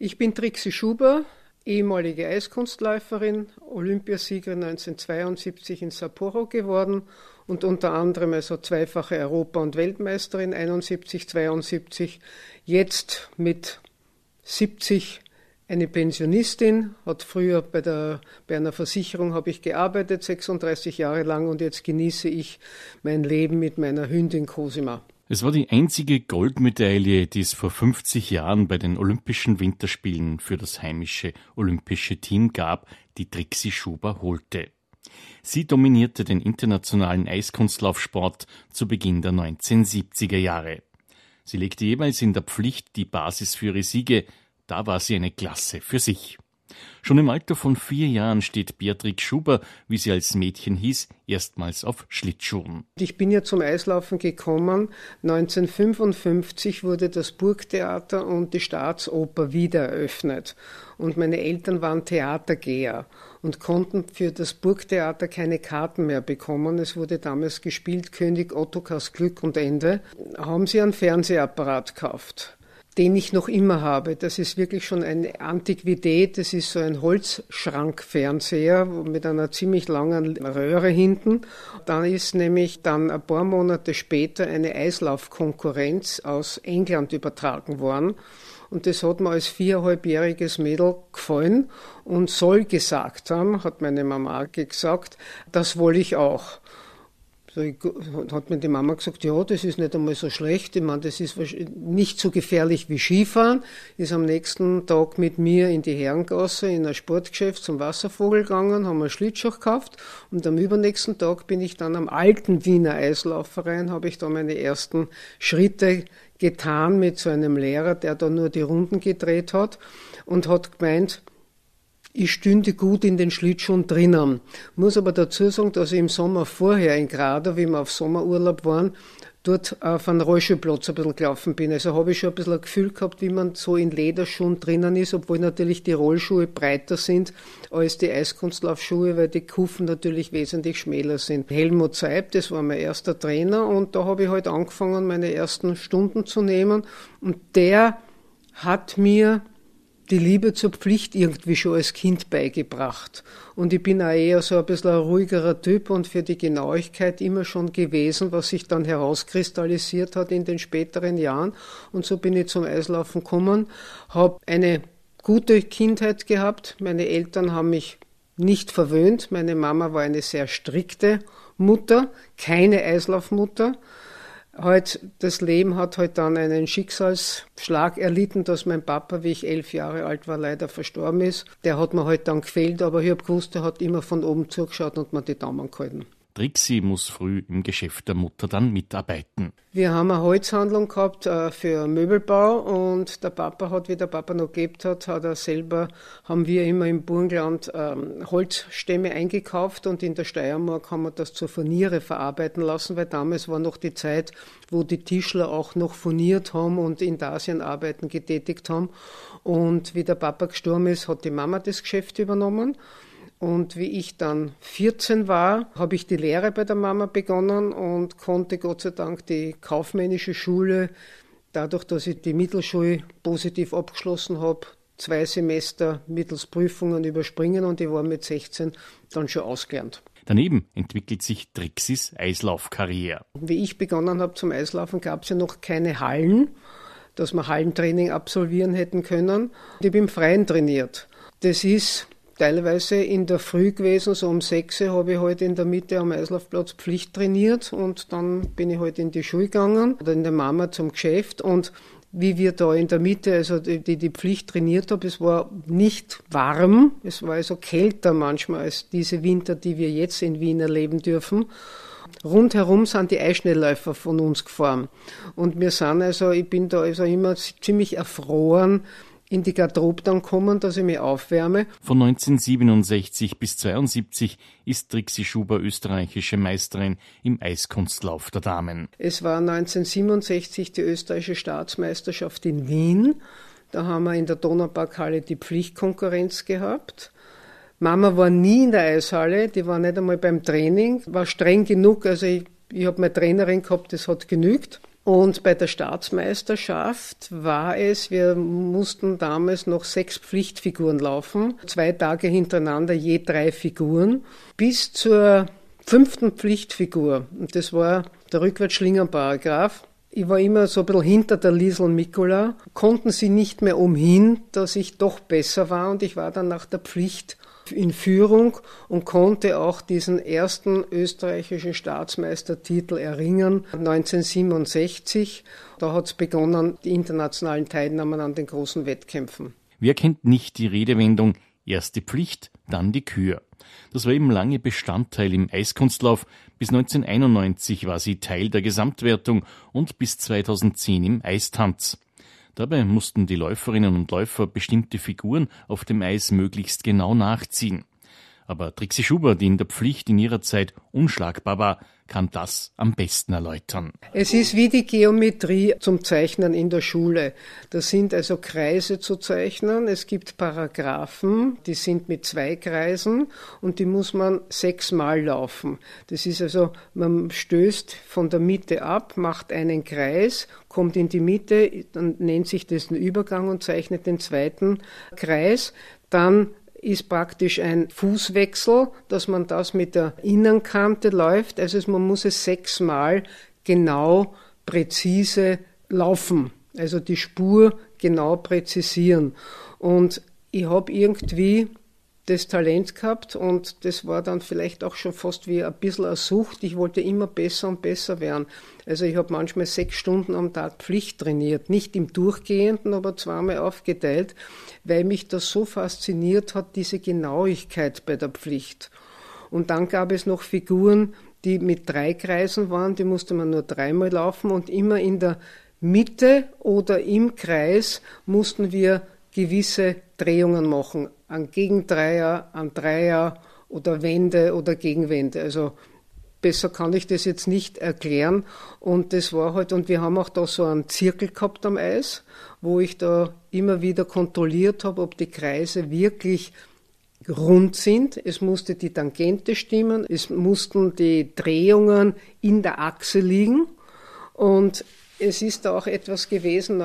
Ich bin Trixi Schuber, ehemalige Eiskunstläuferin, Olympiasiegerin 1972 in Sapporo geworden und unter anderem also zweifache Europa- und Weltmeisterin 71, 72. Jetzt mit 70 eine Pensionistin, hat früher bei einer Versicherung habe ich gearbeitet, 36 Jahre lang, und jetzt genieße ich mein Leben mit meiner Hündin Cosima. Es war die einzige Goldmedaille, die es vor 50 Jahren bei den Olympischen Winterspielen für das heimische olympische Team gab, die Trixi Schuber holte. Sie dominierte den internationalen Eiskunstlaufsport zu Beginn der 1970er Jahre. Sie legte jeweils in der Pflicht die Basis für ihre Siege. Da war sie eine Klasse für sich. Schon im Alter von 4 Jahren steht Beatrix Schuber, wie sie als Mädchen hieß, erstmals auf Schlittschuhen. Ich bin ja zum Eislaufen gekommen. 1955 wurde das Burgtheater und die Staatsoper wieder eröffnet. Und meine Eltern waren Theatergeher und konnten für das Burgtheater keine Karten mehr bekommen. Es wurde damals gespielt König Ottokars Glück und Ende. Haben sie einen Fernsehapparat gekauft, den ich noch immer habe. Das ist wirklich schon eine Antiquität. Das ist so ein Holzschrankfernseher mit einer ziemlich langen Röhre hinten. Dann ist nämlich dann ein paar Monate später eine Eislaufkonkurrenz aus England übertragen worden. Und das hat mir als 4,5-jähriges Mädel gefallen und soll gesagt haben, hat meine Mama gesagt, das will ich auch. So hat mir die Mama gesagt, ja, das ist nicht einmal so schlecht. Ich meine, das ist nicht so gefährlich wie Skifahren. Ist am nächsten Tag mit mir in die Herrengasse in ein Sportgeschäft zum Wasservogel gegangen, haben einen Schlittschuh gekauft, und am übernächsten Tag bin ich dann am alten Wiener Eislaufverein, habe ich da meine ersten Schritte getan mit so einem Lehrer, der da nur die Runden gedreht hat und hat gemeint, ich stünde gut in den Schlittschuhen drinnen. Muss aber dazu sagen, dass ich im Sommer vorher in Gradau, wie wir auf Sommerurlaub waren, dort auf einen Rollschuhplatz ein bisschen gelaufen bin. Also habe ich schon ein bisschen ein Gefühl gehabt, wie man so in Lederschuhen drinnen ist, obwohl natürlich die Rollschuhe breiter sind als die Eiskunstlaufschuhe, weil die Kufen natürlich wesentlich schmäler sind. Helmut Zeib, das war mein erster Trainer, und da habe ich halt angefangen, meine ersten Stunden zu nehmen, und der hat mir die Liebe zur Pflicht irgendwie schon als Kind beigebracht. Und ich bin auch eher so ein bisschen ein ruhigerer Typ und für die Genauigkeit immer schon gewesen, was sich dann herauskristallisiert hat in den späteren Jahren. Und so bin ich zum Eislaufen gekommen, habe eine gute Kindheit gehabt. Meine Eltern haben mich nicht verwöhnt. Meine Mama war eine sehr strikte Mutter, keine Eislaufmutter. Das Leben hat halt dann einen Schicksalsschlag erlitten, dass mein Papa, wie ich 11 Jahre alt war, leider verstorben ist. Der hat mir halt dann gefehlt, aber ich habe gewusst, er hat immer von oben zugeschaut und mir die Daumen gehalten. Trixi muss früh im Geschäft der Mutter dann mitarbeiten. Wir haben eine Holzhandlung gehabt für Möbelbau, und der Papa hat, wie der Papa noch gelebt hat, haben wir immer im Burgenland Holzstämme eingekauft, und in der Steiermark haben wir das zur Furniere verarbeiten lassen, weil damals war noch die Zeit, wo die Tischler auch noch furniert haben und Intarsienarbeiten getätigt haben. Und wie der Papa gestorben ist, hat die Mama das Geschäft übernommen. Und wie ich dann 14 war, habe ich die Lehre bei der Mama begonnen und konnte Gott sei Dank die kaufmännische Schule, dadurch, dass ich die Mittelschule positiv abgeschlossen habe, 2 Semester mittels Prüfungen überspringen, und ich war mit 16 dann schon ausgelernt. Daneben entwickelt sich Trixis Eislaufkarriere. Wie ich begonnen habe zum Eislaufen, gab es ja noch keine Hallen, dass wir Hallentraining absolvieren hätten können. Ich bin im Freien trainiert. Das ist teilweise in der Früh gewesen, so um 6 Uhr habe ich halt in der Mitte am Eislaufplatz Pflicht trainiert, und dann bin ich halt in die Schule gegangen oder in der Mama zum Geschäft, und wie wir da in der Mitte, also die Pflicht trainiert habe, es war nicht warm, es war also kälter manchmal als diese Winter, die wir jetzt in Wien erleben dürfen. Rundherum sind die Eisschnellläufer von uns gefahren, und ich bin da also immer ziemlich erfroren, in die Garderobe dann kommen, dass ich mich aufwärme. Von 1967 bis 1972 ist Trixi Schuber österreichische Meisterin im Eiskunstlauf der Damen. Es war 1967 die österreichische Staatsmeisterschaft in Wien. Da haben wir in der Donauparkhalle die Pflichtkonkurrenz gehabt. Mama war nie in der Eishalle, die war nicht einmal beim Training, war streng genug, also ich habe meine Trainerin gehabt, das hat genügt. Und bei der Staatsmeisterschaft war es, wir mussten damals noch 6 Pflichtfiguren laufen, 2 Tage hintereinander je 3 Figuren, bis zur 5. Pflichtfigur. Und das war der Rückwärtsschlingern-Paragraph. Ich war immer so ein bisschen hinter der Liesl Mikula, konnten sie nicht mehr umhin, dass ich doch besser war und ich war dann nach der Pflicht in Führung und konnte auch diesen ersten österreichischen Staatsmeistertitel erringen, 1967. Da hat es begonnen, die internationalen Teilnahmen an den großen Wettkämpfen. Wer kennt nicht die Redewendung, erst die Pflicht, dann die Kür? Das war eben lange Bestandteil im Eiskunstlauf. Bis 1991 war sie Teil der Gesamtwertung und bis 2010 im Eistanz. Dabei mussten die Läuferinnen und Läufer bestimmte Figuren auf dem Eis möglichst genau nachziehen. Aber Trixi Schubert, die in der Pflicht in ihrer Zeit unschlagbar war, kann das am besten erläutern. Es ist wie die Geometrie zum Zeichnen in der Schule. Das sind also Kreise zu zeichnen. Es gibt Paragraphen, die sind mit 2 Kreisen und die muss man 6 Mal laufen. Das ist also, man stößt von der Mitte ab, macht einen Kreis, kommt in die Mitte, dann nennt sich das ein Übergang und zeichnet den zweiten Kreis. Dann ist praktisch ein Fußwechsel, dass man das mit der Innenkante läuft. Also man muss es 6 Mal genau, präzise laufen. Also die Spur genau präzisieren. Und ich habe irgendwie das Talent gehabt und das war dann vielleicht auch schon fast wie ein bisschen eine Sucht. Ich wollte immer besser und besser werden. Also ich habe manchmal 6 Stunden am Tag Pflicht trainiert, nicht im Durchgehenden, aber 2-mal aufgeteilt, weil mich das so fasziniert hat, diese Genauigkeit bei der Pflicht. Und dann gab es noch Figuren, die mit 3 Kreisen waren, die musste man nur 3-mal laufen und immer in der Mitte oder im Kreis mussten wir gewisse Drehungen machen, an Gegendreier, an Dreier oder Wände oder Gegenwände. Also besser kann ich das jetzt nicht erklären. Und das war halt, und wir haben auch da so einen Zirkel gehabt am Eis, wo ich da immer wieder kontrolliert habe, ob die Kreise wirklich rund sind. Es musste die Tangente stimmen, es mussten die Drehungen in der Achse liegen. Und es ist auch etwas gewesen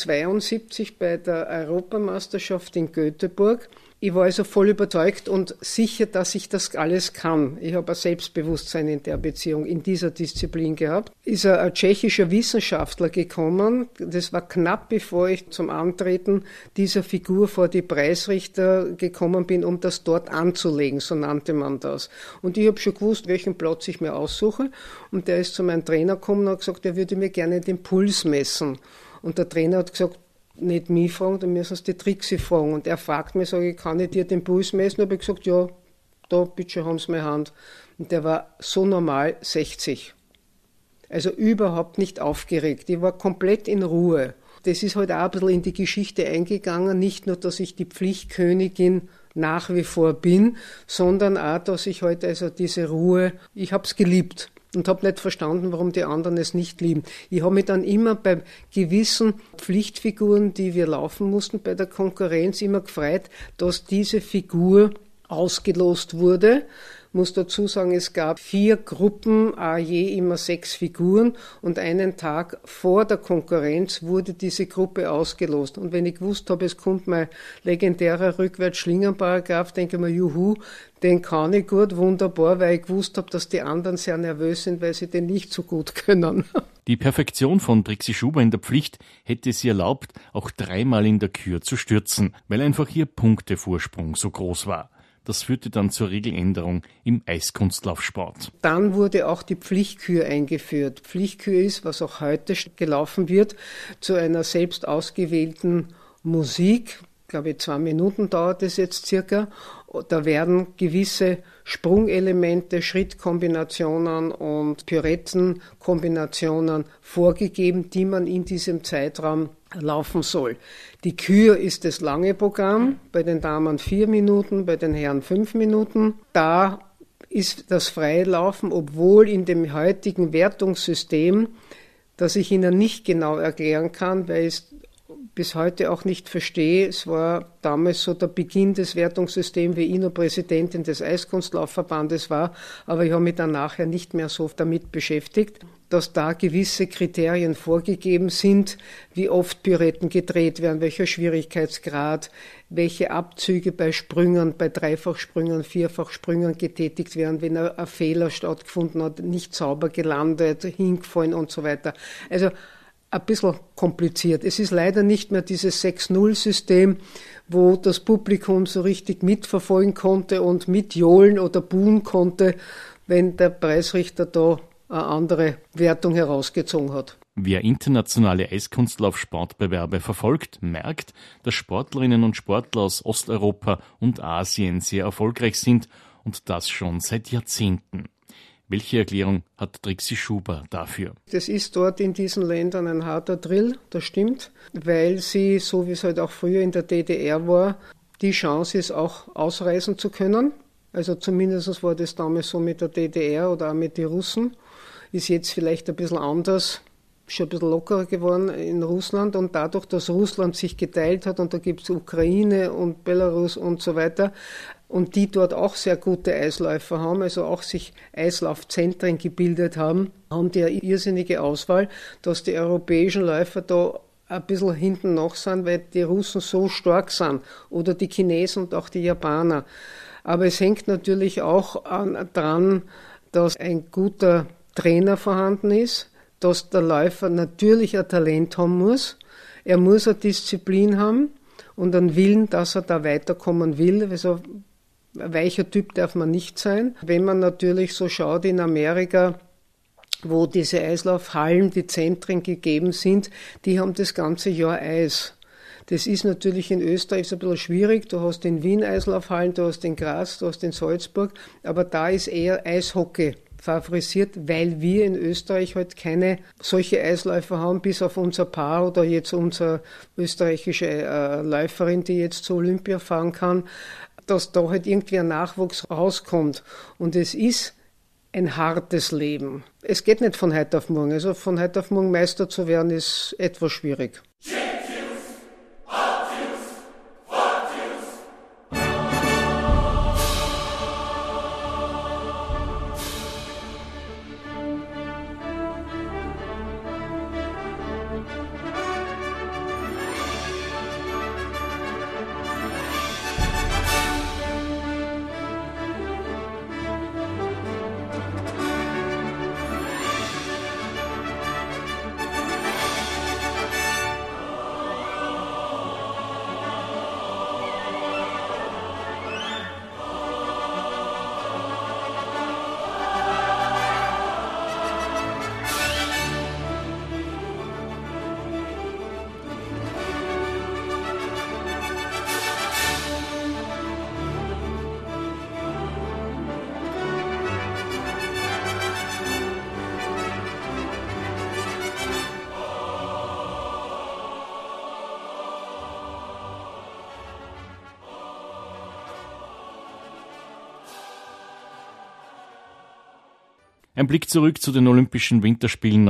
1972 bei der Europameisterschaft in Göteborg. Ich war also voll überzeugt und sicher, dass ich das alles kann. Ich habe ein Selbstbewusstsein in der Beziehung, in dieser Disziplin gehabt. Ist ein tschechischer Wissenschaftler gekommen. Das war knapp bevor ich zum Antreten dieser Figur vor die Preisrichter gekommen bin, um das dort anzulegen, so nannte man das. Und ich habe schon gewusst, welchen Platz ich mir aussuche. Und der ist zu meinem Trainer gekommen und hat gesagt, er würde mir gerne den Puls messen. Und der Trainer hat gesagt, nicht mich fragen, dann müssen sie die Trixi fragen. Und er fragt mich, sage ich, kann ich dir den Puls messen? Da habe ich gesagt, ja, da, bitte haben Sie meine Hand. Und der war so normal 60. Also überhaupt nicht aufgeregt. Ich war komplett in Ruhe. Das ist halt auch ein bisschen in die Geschichte eingegangen. Nicht nur, dass ich die Pflichtkönigin nach wie vor bin, sondern auch, dass ich heute also diese Ruhe, ich habe es geliebt. Und habe nicht verstanden, warum die anderen es nicht lieben. Ich habe mich dann immer bei gewissen Pflichtfiguren, die wir laufen mussten bei der Konkurrenz, immer gefreut, dass diese Figur ausgelost wurde. Ich muss dazu sagen, es gab 4 Gruppen, je immer 6 Figuren und einen Tag vor der Konkurrenz wurde diese Gruppe ausgelost. Und wenn ich gewusst habe, es kommt mein legendärer Rückwärtsschlingern-Paragraph, denke ich mir, juhu, den kann ich gut, wunderbar, weil ich gewusst habe, dass die anderen sehr nervös sind, weil sie den nicht so gut können. Die Perfektion von Trixi Schubert in der Pflicht hätte es ihr erlaubt, auch 3-mal in der Kür zu stürzen, weil einfach ihr Punktevorsprung so groß war. Das führte dann zur Regeländerung im Eiskunstlaufsport. Dann wurde auch die Pflichtkür eingeführt. Pflichtkür ist, was auch heute gelaufen wird, zu einer selbst ausgewählten Musik. Ich glaube, 2 Minuten dauert es jetzt circa. Da werden gewisse Sprungelemente, Schrittkombinationen und Pirouettenkombinationen vorgegeben, die man in diesem Zeitraum laufen soll. Die Kür ist das lange Programm, bei den Damen 4 Minuten, bei den Herren 5 Minuten. Da ist das freie Laufen, obwohl in dem heutigen Wertungssystem, das ich Ihnen nicht genau erklären kann, weil ich es bis heute auch nicht verstehe. Es war damals so der Beginn des Wertungssystems, wie ich noch Präsidentin des Eiskunstlaufverbandes war, aber ich habe mich dann nachher nicht mehr so damit beschäftigt. dass da gewisse Kriterien vorgegeben sind, wie oft Pirouetten gedreht werden, welcher Schwierigkeitsgrad, welche Abzüge bei Sprüngen, bei Dreifachsprüngen, Vierfachsprüngen getätigt werden, wenn ein Fehler stattgefunden hat, nicht sauber gelandet, hingefallen und so weiter. Also ein bisschen kompliziert. Es ist leider nicht mehr dieses 6-0-System, wo das Publikum so richtig mitverfolgen konnte und mitjohlen oder buhen konnte, wenn der Preisrichter da eine andere Wertung herausgezogen hat. Wer internationale Eiskunstlauf-Sportbewerbe verfolgt, merkt, dass Sportlerinnen und Sportler aus Osteuropa und Asien sehr erfolgreich sind und das schon seit Jahrzehnten. Welche Erklärung hat Trixi Schuber dafür? Das ist dort in diesen Ländern ein harter Drill, das stimmt, weil sie, so wie es halt auch früher in der DDR war, die Chance ist, auch ausreisen zu können. Also zumindest war das damals so mit der DDR oder auch mit den Russen. Ist jetzt vielleicht ein bisschen anders, schon ein bisschen lockerer geworden in Russland. Und dadurch, dass Russland sich geteilt hat, und da gibt es Ukraine und Belarus und so weiter, und die dort auch sehr gute Eisläufer haben, also auch sich Eislaufzentren gebildet haben, haben die eine irrsinnige Auswahl, dass die europäischen Läufer da ein bisschen hinten noch sind, weil die Russen so stark sind, oder die Chinesen und auch die Japaner. Aber es hängt natürlich auch dran, dass ein guter Trainer vorhanden ist, dass der Läufer natürlich ein Talent haben muss. Er muss eine Disziplin haben und einen Willen, dass er da weiterkommen will. Also ein weicher Typ darf man nicht sein. Wenn man natürlich so schaut in Amerika, wo diese Eislaufhallen, die Zentren gegeben sind, die haben das ganze Jahr Eis. Das ist natürlich in Österreich ein bisschen schwierig. Du hast in Wien Eislaufhallen, du hast in Graz, du hast in Salzburg, aber da ist eher Eishockey favorisiert, weil wir in Österreich halt keine solche Eisläufer haben, bis auf unser Paar oder jetzt unsere österreichische Läuferin, die jetzt zur Olympia fahren kann, dass da halt irgendwie ein Nachwuchs rauskommt. Und es ist ein hartes Leben. Es geht nicht von heute auf morgen. Also von heute auf morgen Meister zu werden, ist etwas schwierig. Ein Blick zurück zu den Olympischen Winterspielen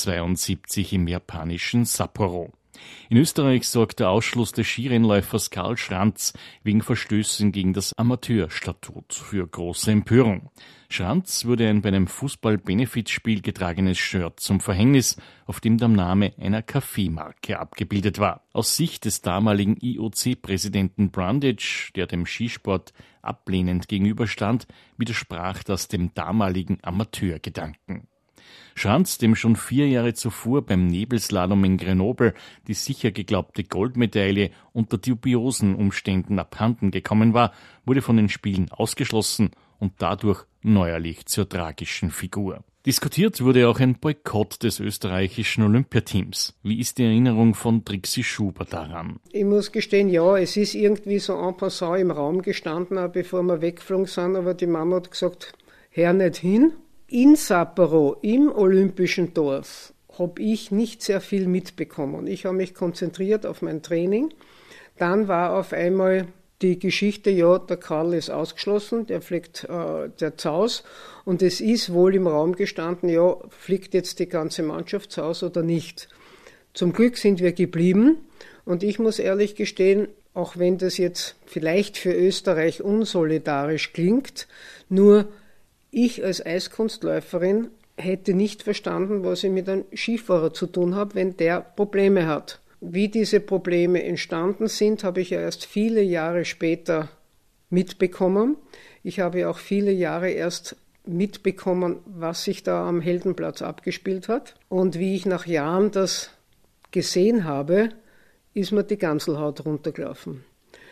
1972 im japanischen Sapporo. In Österreich sorgt der Ausschluss des Skirennläufers Karl Schranz wegen Verstößen gegen das Amateurstatut für große Empörung. Schranz wurde ein bei einem Fußball-Benefizspiel getragenes Shirt zum Verhängnis, auf dem der Name einer Kaffeemarke abgebildet war. Aus Sicht des damaligen IOC-Präsidenten Brundage, der dem Skisport ablehnend gegenüberstand, widersprach das dem damaligen Amateurgedanken. Schranz, dem schon 4 Jahre zuvor beim Nebelslalom in Grenoble die sicher geglaubte Goldmedaille unter dubiosen Umständen abhanden gekommen war, wurde von den Spielen ausgeschlossen und dadurch neuerlich zur tragischen Figur. Diskutiert wurde auch ein Boykott des österreichischen Olympiateams. Wie ist die Erinnerung von Trixi Schuber daran? Ich muss gestehen, ja, es ist irgendwie so en passant im Raum gestanden, auch bevor wir weggeflogen sind, aber die Mama hat gesagt, hör nicht hin. In Sapporo, im Olympischen Dorf, habe ich nicht sehr viel mitbekommen. Ich habe mich konzentriert auf mein Training. Dann war auf einmal die Geschichte, ja, der Karl ist ausgeschlossen, der fliegt der Zaus. Und es ist wohl im Raum gestanden, ja, fliegt jetzt die ganze Mannschaft Zaus oder nicht. Zum Glück sind wir geblieben. Und ich muss ehrlich gestehen, auch wenn das jetzt vielleicht für Österreich unsolidarisch klingt, nur ich als Eiskunstläuferin hätte nicht verstanden, was ich mit einem Skifahrer zu tun habe, wenn der Probleme hat. Wie diese Probleme entstanden sind, habe ich ja erst viele Jahre später mitbekommen. Ich habe auch viele Jahre erst mitbekommen, was sich da am Heldenplatz abgespielt hat. Und wie ich nach Jahren das gesehen habe, ist mir die Ganselhaut runtergelaufen.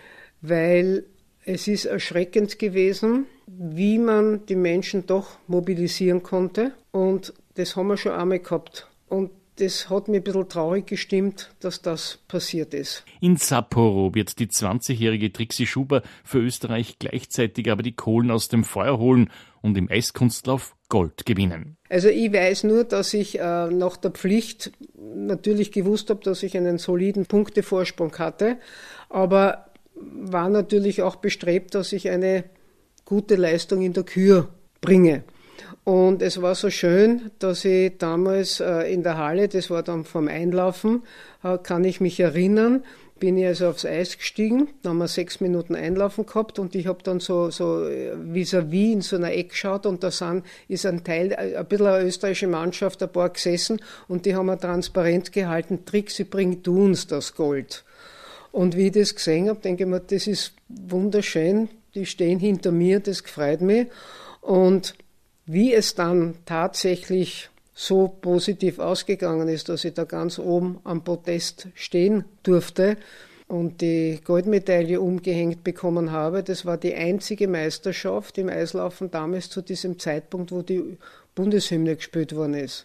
Weil es ist erschreckend gewesen, wie man die Menschen doch mobilisieren konnte. Und das haben wir schon einmal gehabt. Und das hat mich ein bisschen traurig gestimmt, dass das passiert ist. In Sapporo wird die 20-jährige Trixi Schuber für Österreich gleichzeitig aber die Kohlen aus dem Feuer holen und im Eiskunstlauf Gold gewinnen. Also ich weiß nur, dass ich nach der Pflicht natürlich gewusst habe, dass ich einen soliden Punktevorsprung hatte, aber war natürlich auch bestrebt, dass ich eine gute Leistung in der Kür bringe. Und es war so schön, dass ich damals in der Halle, das war dann vom Einlaufen, kann ich mich erinnern, bin ich also aufs Eis gestiegen, da haben wir 6 Minuten Einlaufen gehabt und ich habe dann so vis-à-vis in so einer Ecke geschaut und da ist ein Teil, ein bisschen eine österreichische Mannschaft, ein paar gesessen und die haben mir transparent gehalten, Trixi, bring du uns das Gold. Und wie ich das gesehen habe, denke ich mir, das ist wunderschön, die stehen hinter mir, das gefreut mich. Und wie es dann tatsächlich so positiv ausgegangen ist, dass ich da ganz oben am Podest stehen durfte und die Goldmedaille umgehängt bekommen habe, das war die einzige Meisterschaft im Eislaufen damals zu diesem Zeitpunkt, wo die Bundeshymne gespielt worden ist.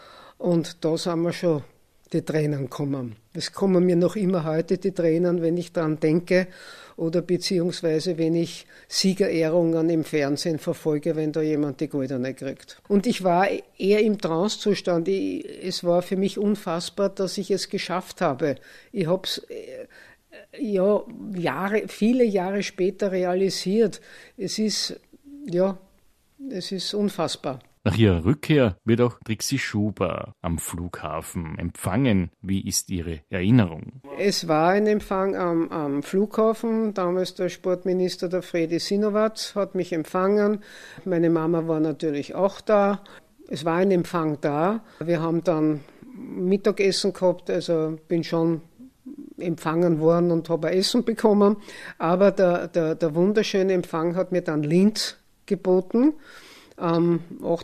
Und da sind mir schon die Tränen kommen. Es kommen mir noch immer heute die Tränen, wenn ich daran denke oder beziehungsweise wenn ich Siegerehrungen im Fernsehen verfolge, wenn da jemand die Goldene kriegt. Und ich war eher im Trancezustand. Es war für mich unfassbar, dass ich es geschafft habe. Ich habe es viele Jahre später realisiert. Es ist unfassbar. Nach ihrer Rückkehr wird auch Trixi Schuber am Flughafen empfangen. Wie ist Ihre Erinnerung? Es war ein Empfang am Flughafen. Damals der Sportminister, der Fredi Sinowatz, hat mich empfangen. Meine Mama war natürlich auch da. Es war ein Empfang da. Wir haben dann Mittagessen gehabt, also bin schon empfangen worden und habe Essen bekommen. Aber der wunderschöne Empfang hat mir dann Linz geboten. Am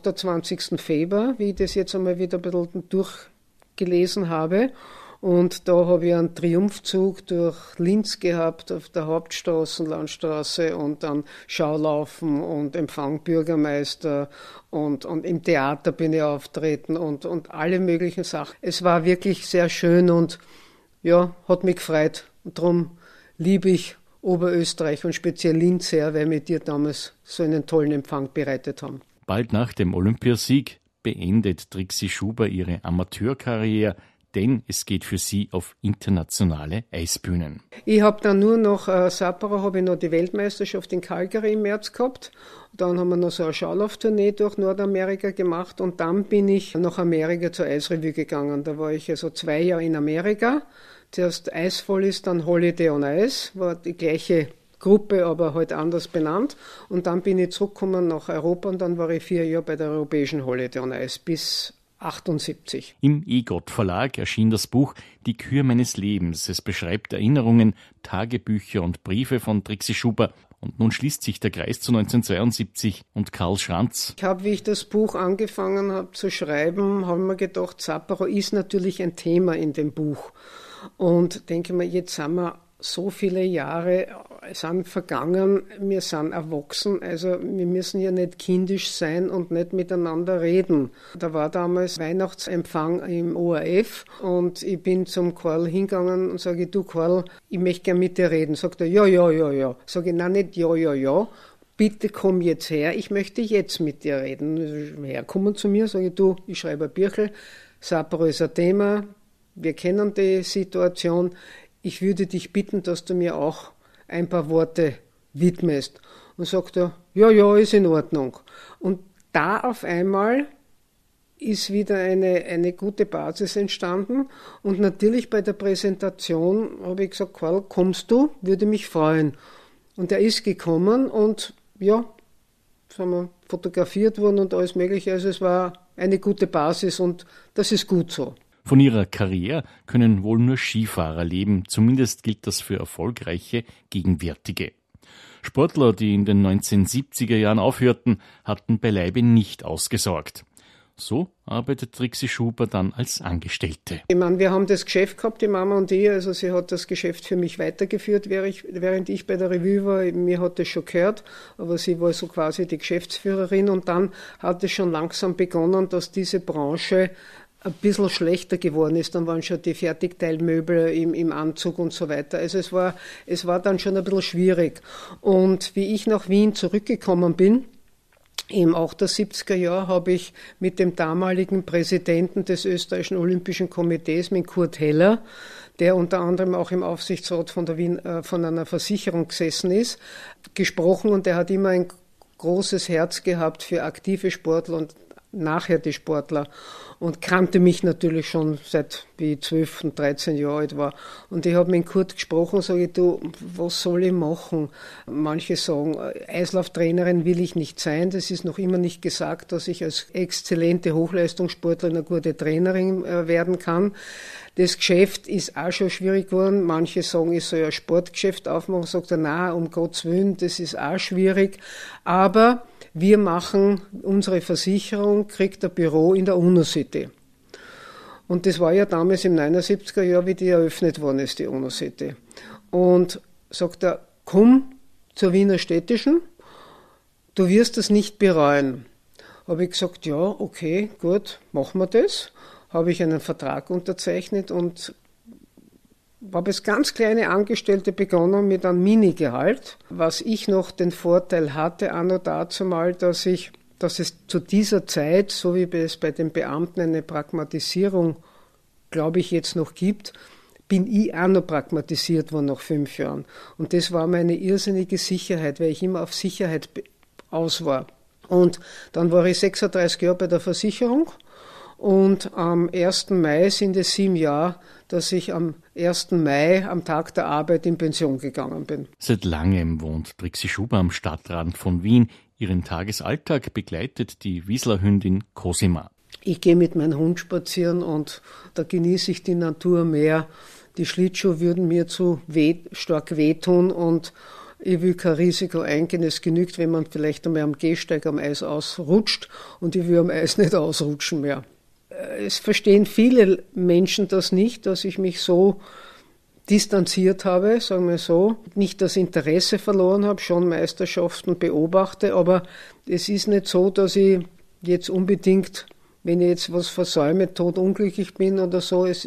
28. Februar, wie ich das jetzt einmal wieder ein bisschen durchgelesen habe. Und da habe ich einen Triumphzug durch Linz gehabt, auf der Hauptstraße, Landstraße und dann Schaulaufen und Empfang Bürgermeister und im Theater bin ich auftreten und alle möglichen Sachen. Es war wirklich sehr schön und ja, hat mich gefreut. Und darum liebe ich Oberösterreich und speziell Linz sehr, weil wir dir damals so einen tollen Empfang bereitet haben. Bald nach dem Olympiasieg beendet Trixi Schuber ihre Amateurkarriere, denn es geht für sie auf internationale Eisbühnen. Ich habe dann nur noch Sapporo, habe ich noch die Weltmeisterschaft in Calgary im März gehabt. Dann haben wir noch so eine Schaulauftournee durch Nordamerika gemacht und dann bin ich nach Amerika zur Eisrevue gegangen. Da war ich also 2 Jahre in Amerika. Zuerst Eisvolleys, dann Holiday on Ice, war die gleiche Gruppe, aber halt anders benannt. Und dann bin ich zurückgekommen nach Europa und dann war ich 4 Jahre bei der europäischen Holiday on Ice bis 78. Im EGOT Verlag erschien das Buch Die Kür meines Lebens. Es beschreibt Erinnerungen, Tagebücher und Briefe von Trixi Schuber. Und nun schließt sich der Kreis zu 1972 und Karl Schranz. Ich habe, wie ich das Buch angefangen habe zu schreiben, habe mir gedacht, Sapporo ist natürlich ein Thema in dem Buch. Und denke mir, jetzt sind wir so viele Jahre sind vergangen, wir sind erwachsen, also wir müssen ja nicht kindisch sein und nicht miteinander reden. Da war damals Weihnachtsempfang im ORF und ich bin zum Karl hingegangen und sage, du Karl, ich möchte gerne mit dir reden. Sagt er, ja. Sage ich, nein, nicht ja. Bitte komm jetzt her, ich möchte jetzt mit dir reden. Herkommen zu mir, sage ich, du, ich schreibe ein Büchel, Sapporo ist ein Thema, wir kennen die Situation, ich würde dich bitten, dass du mir auch ein paar Worte widmest. Und sagt er, ja, ist in Ordnung. Und da auf einmal ist wieder eine gute Basis entstanden. Und natürlich bei der Präsentation habe ich gesagt, Karl, kommst du? Würde mich freuen. Und er ist gekommen und ja, sind wir fotografiert worden und alles Mögliche. Also es war eine gute Basis und das ist gut so. Von ihrer Karriere können wohl nur Skifahrer leben, zumindest gilt das für erfolgreiche Gegenwärtige. Sportler, die in den 1970er Jahren aufhörten, hatten beileibe nicht ausgesorgt. So arbeitet Trixi Schuber dann als Angestellte. Ich meine, wir haben das Geschäft gehabt, die Mama und ich, also sie hat das Geschäft für mich weitergeführt, während ich bei der Revue war. Mir hat das schon gehört, aber sie war so quasi die Geschäftsführerin und dann hat es schon langsam begonnen, dass diese Branche ein bisschen schlechter geworden ist. Dann waren schon die Fertigteilmöbel im Anzug und so weiter. Also es war dann schon ein bisschen schwierig. Und wie ich nach Wien zurückgekommen bin, im 78er Jahr habe ich mit dem damaligen Präsidenten des Österreichischen Olympischen Komitees, mit Kurt Heller, der unter anderem auch im Aufsichtsrat von einer Versicherung gesessen ist, gesprochen und der hat immer ein großes Herz gehabt für aktive Sportler und nachher die Sportler und kannte mich natürlich schon seit wie 12 und 13 Jahre alt war. Und ich habe mit Kurt gesprochen, sage ich, du, was soll ich machen? Manche sagen, Eislauftrainerin will ich nicht sein. Das ist noch immer nicht gesagt, dass ich als exzellente Hochleistungssportlerin eine gute Trainerin werden kann. Das Geschäft ist auch schon schwierig geworden. Manche sagen, ich soll ein Sportgeschäft aufmachen. Sagt er, nein, um Gottes Willen, das ist auch schwierig. Aber wir machen unsere Versicherung, kriegt ein Büro in der UNO-City. Und das war ja damals im 79er Jahr, wie die eröffnet worden ist, die UNO-City. Und sagt er, komm zur Wiener Städtischen, du wirst das nicht bereuen. Habe ich gesagt, ja, okay, gut, machen wir das. Habe ich einen Vertrag unterzeichnet und habe als ganz kleine Angestellte begonnen mit einem Minigehalt, was ich noch den Vorteil hatte, anno dazumal, dass es zu dieser Zeit, so wie es bei den Beamten eine Pragmatisierung, glaube ich, jetzt noch gibt, bin ich auch noch pragmatisiert worden nach 5 Jahren. Und das war meine irrsinnige Sicherheit, weil ich immer auf Sicherheit aus war. Und dann war ich 36 Jahre bei der Versicherung. Und am 1. Mai sind es 7 Jahre, dass ich am 1. Mai, am Tag der Arbeit, in Pension gegangen bin. Seit langem wohnt Trixi Schuber am Stadtrand von Wien. Ihren Tagesalltag begleitet die Wiesler-Hündin Cosima. Ich gehe mit meinem Hund spazieren und da genieße ich die Natur mehr. Die Schlittschuhe würden mir zu stark wehtun und ich will kein Risiko eingehen. Es genügt, wenn man vielleicht einmal am Gehsteig am Eis ausrutscht und ich will am Eis nicht ausrutschen mehr. Es verstehen viele Menschen das nicht, dass ich mich so distanziert habe, sagen wir so. Nicht das Interesse verloren habe, schon Meisterschaften beobachte, aber es ist nicht so, dass ich jetzt unbedingt, wenn ich jetzt was versäume, todunglücklich bin oder so. Es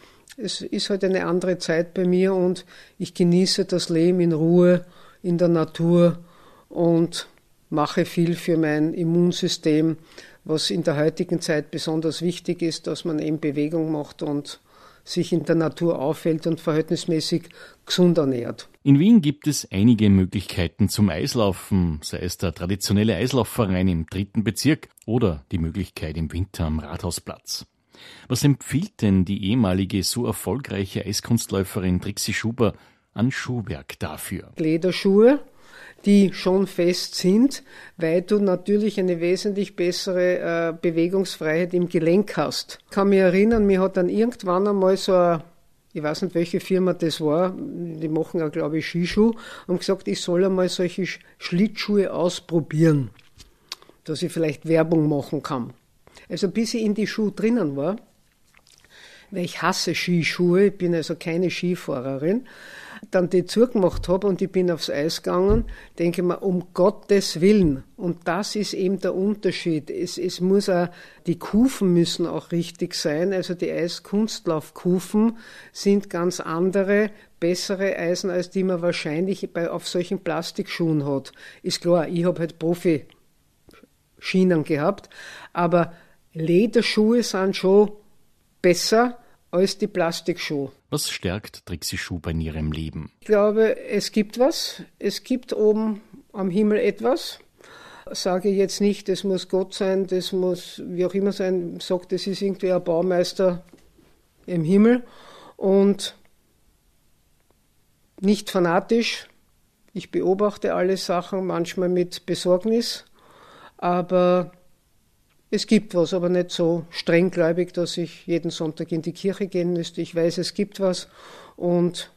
ist halt eine andere Zeit bei mir und ich genieße das Leben in Ruhe, in der Natur und mache viel für mein Immunsystem, was in der heutigen Zeit besonders wichtig ist, dass man eben Bewegung macht und sich in der Natur aufhält und verhältnismäßig gesund ernährt. In Wien gibt es einige Möglichkeiten zum Eislaufen, sei es der traditionelle Eislaufverein im 3. Bezirk oder die Möglichkeit im Winter am Rathausplatz. Was empfiehlt denn die ehemalige so erfolgreiche Eiskunstläuferin Trixi Schuber an Schuhwerk dafür? Lederschuhe, die schon fest sind, weil du natürlich eine wesentlich bessere Bewegungsfreiheit im Gelenk hast. Ich kann mich erinnern, mir hat dann irgendwann einmal so ich weiß nicht, welche Firma das war, die machen ja, glaube ich, Skischuhe, und gesagt, ich soll einmal solche Schlittschuhe ausprobieren, dass ich vielleicht Werbung machen kann. Also bis ich in die Schuhe drinnen war, weil ich hasse Skischuhe, ich bin also keine Skifahrerin, dann die zugemacht habe und ich bin aufs Eis gegangen, denke ich mir, um Gottes Willen. Und das ist eben der Unterschied. Es muss auch, die Kufen müssen auch richtig sein. Also die Eiskunstlaufkufen sind ganz andere, bessere Eisen, als die man wahrscheinlich auf solchen Plastikschuhen hat. Ist klar, ich habe halt Profi-Schienen gehabt, aber Lederschuhe sind schon besser als die Plastikschuhe. Was stärkt Trixi Schuber in ihrem Leben? Ich glaube, es gibt was. Es gibt oben am Himmel etwas. Sage ich jetzt nicht, das muss Gott sein, das muss wie auch immer sein. Sagt, das ist irgendwie ein Baumeister im Himmel. Und nicht fanatisch. Ich beobachte alle Sachen, manchmal mit Besorgnis. Aber Es gibt was, aber nicht so strenggläubig, dass ich jeden Sonntag in die Kirche gehen müsste. Ich weiß, es gibt was und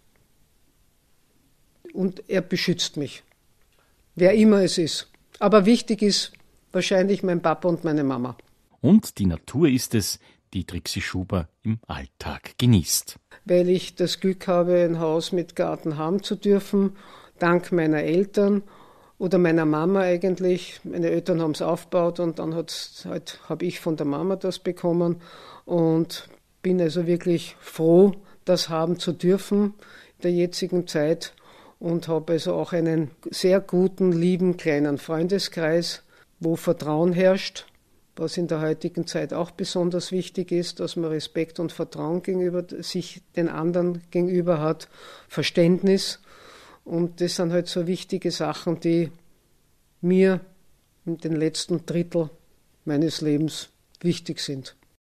er beschützt mich, wer immer es ist. Aber wichtig ist wahrscheinlich mein Papa und meine Mama. Und die Natur ist es, die Trixi Schuber im Alltag genießt. Weil ich das Glück habe, ein Haus mit Garten haben zu dürfen, dank meiner Eltern oder meiner Mama eigentlich. Meine Eltern haben es aufgebaut und dann habe ich von der Mama das bekommen und bin also wirklich froh, das haben zu dürfen in der jetzigen Zeit und habe also auch einen sehr guten, lieben kleinen Freundeskreis, wo Vertrauen herrscht, was in der heutigen Zeit auch besonders wichtig ist, dass man Respekt und Vertrauen gegenüber sich den anderen gegenüber hat, Verständnis. Und das sind halt so wichtige Sachen, die mir in den letzten Drittel meines Lebens wichtig sind.